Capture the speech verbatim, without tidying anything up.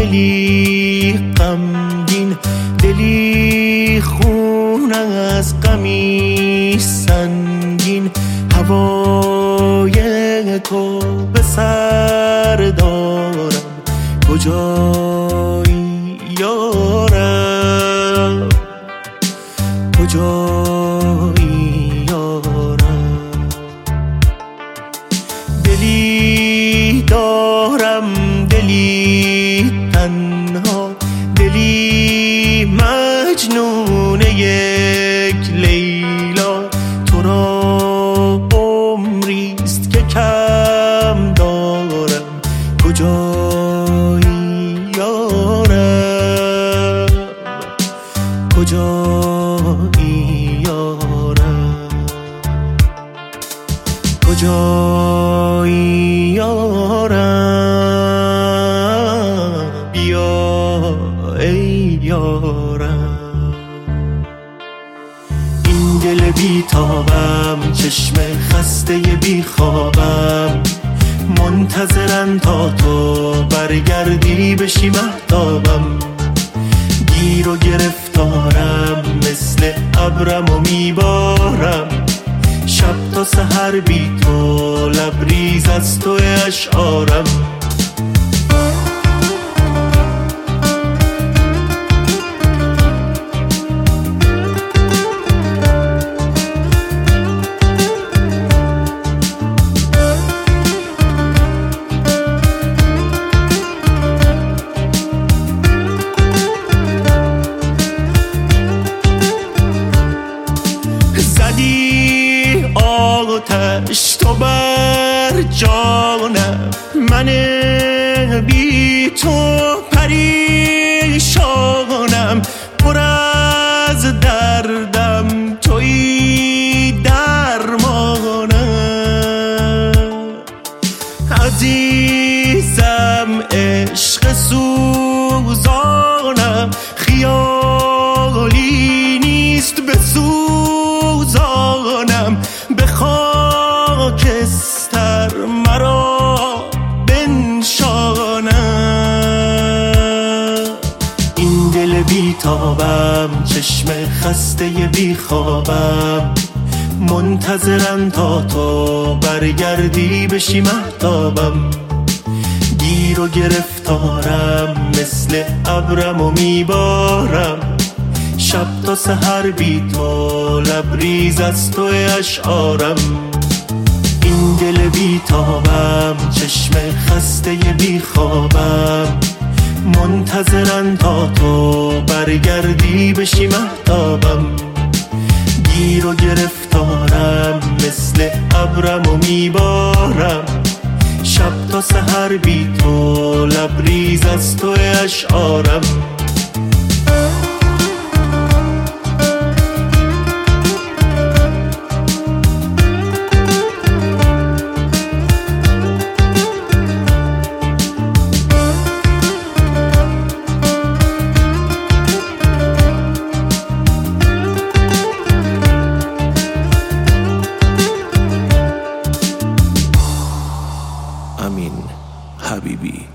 دلی غمگین، دلی خون از غمی سنگین. هوای تو به سر دارم، کجایی یارم، کجایی یارم. دلی دارم، دلی تنها، دلی مجنون یک لیلا. تو را عمریست که کم دارم، کجایی یارم، کجایی یارم، کجایی یارم. بیا ای یارم. این دل بیتابم، چشم خسته بی خوابم، منتظرن تا تو برگردی بشی مهتابم. گیر و گرفتارم، مثل ابرم و میبارم. شب تا سحر بی تو، لبریز از تو اشعارم. آتش تو بر جانم، من بی تو پریشانم. پر از دردم تویی درمانم. عزیزم عشق سوزانم، خیالی نیست بسوزانم. به خاکستر مرا بنشانم. این دل بیتابم، چشم خسته بی خوابم، منتظرن تا تو برگردی بشی مهتابم. گیر و گرفتارم، مثل ابرم و میبارم. شب تا سحر بی تو، لبریز از تو اشعارم. این دل بیتابم، چشم خسته بی خوابم، منتظرن تا تو برگردی بشی مهتابم. گیر و گرفتارم، مثل ابرم و میبارم. شب تا سحر بی تو، لبریز از تو اشعارم. امین حبیبی.